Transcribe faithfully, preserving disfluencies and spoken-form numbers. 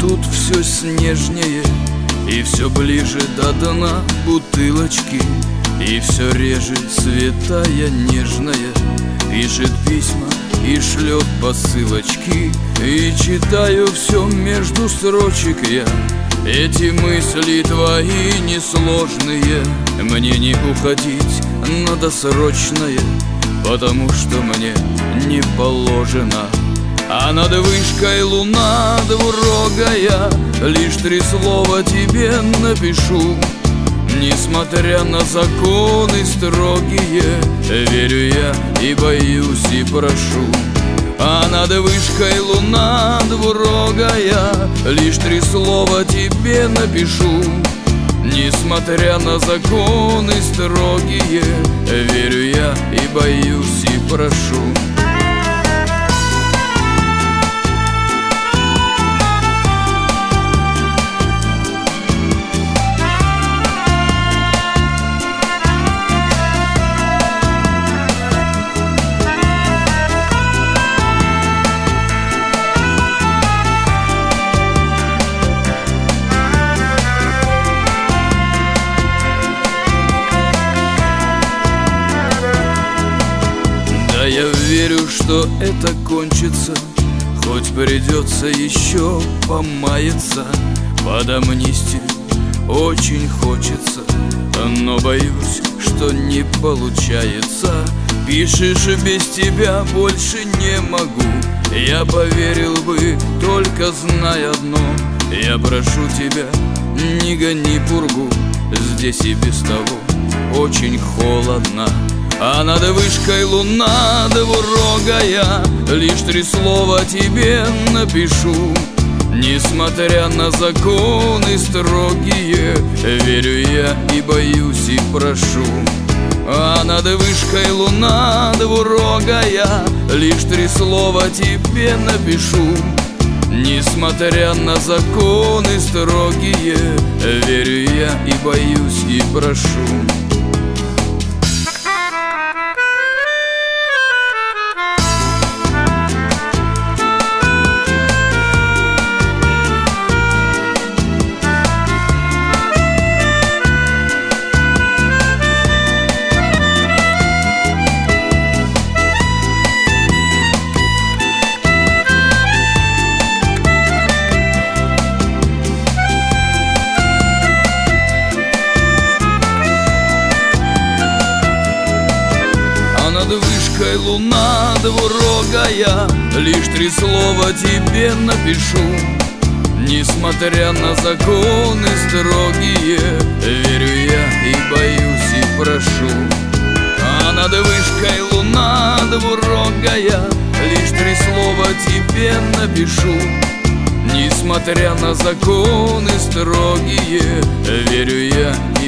тут все снежнее, и все ближе до дна бутылочки, и все реже святая нежная пишет письма и шлет посылочки. И читаю все между строчек я, эти мысли твои несложные. Мне не уходить на досрочное, потому что мне не положено. А над вышкой луна двурогая, лишь три слова тебе напишу. Несмотря на законы строгие, верю я и боюсь и прошу. А над вышкой луна двурогая, лишь три слова тебе напишу. Несмотря на законы строгие, верю я и боюсь и прошу. Да я верю, что это кончится, хоть придется еще помаяться. Под амнистию очень хочется, но боюсь, что не получается. Пишешь, без тебя больше не могу. Я поверил бы, только зная одно: я прошу тебя, не гони пургу, здесь и без того очень холодно. А над вышкой луна двурогая, лишь три слова тебе напишу. Несмотря на законы строгие, верю я и боюсь и прошу. А над вышкой луна двурогая, лишь три слова тебе напишу. Несмотря на законы строгие, верю я и боюсь и прошу. Над вышкой луна двурогая, лишь три слова тебе напишу. Несмотря на законы строгие, верю я и боюсь и прошу. А над вышкой луна двурогая, лишь три слова тебе напишу. Несмотря на законы строгие, верю я